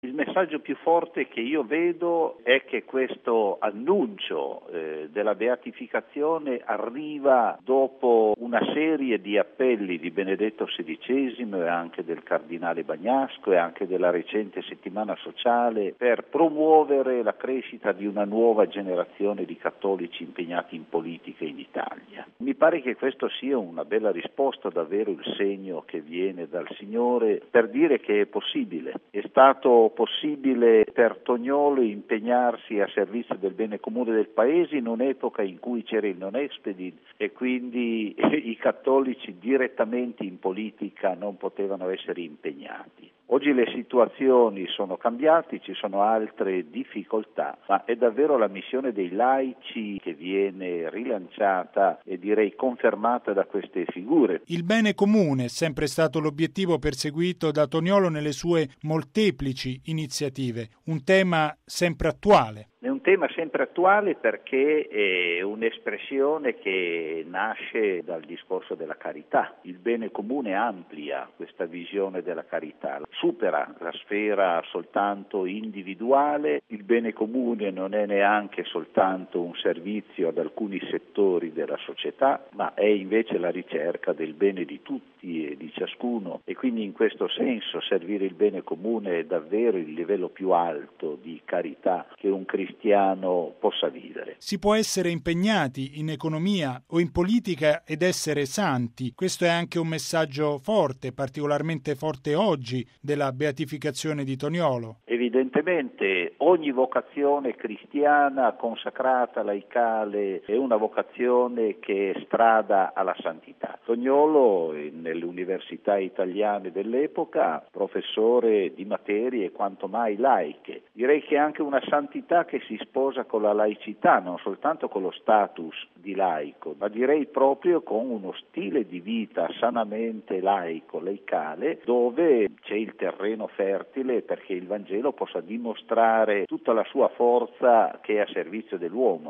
Il messaggio più forte che io vedo è che questo annuncio della beatificazione arriva dopo una serie di appelli di Benedetto XVI e anche del Cardinale Bagnasco e anche della recente settimana sociale per promuovere la crescita di una nuova generazione di cattolici impegnati in politica in Italia. Mi pare che questo sia una bella risposta, davvero il segno che viene dal Signore per dire che è possibile. È stato possibile per Toniolo impegnarsi a servizio del bene comune del paese in un'epoca in cui c'era il non expedit e quindi i cattolici direttamente in politica non potevano essere impegnati. Oggi le situazioni sono cambiate, ci sono altre difficoltà, ma è davvero la missione dei laici che viene rilanciata e direi confermata da queste figure. Il bene comune è sempre stato l'obiettivo perseguito da Toniolo nelle sue molteplici iniziative, un tema sempre attuale. È un tema sempre attuale perché è un'espressione che nasce dal discorso della carità. Il bene comune amplia questa visione della carità, supera la sfera soltanto individuale. Il bene comune non è neanche soltanto un servizio ad alcuni settori della società, ma è invece la ricerca del bene di tutti e di ciascuno, e quindi in questo senso servire il bene comune è davvero il livello più alto di carità che un cristiano possa vivere. Si può essere impegnati in economia o in politica ed essere santi. Questo è anche un messaggio forte, particolarmente forte oggi, della beatificazione di Toniolo. Evidentemente ogni vocazione cristiana, consacrata, laicale, è una vocazione che strada alla santità. Toniolo, nelle università italiane dell'epoca, professore di materie quanto mai laiche. Direi che è anche una santità che si sposa con la laicità, non soltanto con lo status di laico, ma direi proprio con uno stile di vita sanamente laico, laicale, dove c'è il terreno fertile perché il Vangelo possa dimostrare tutta la sua forza che è a servizio dell'uomo.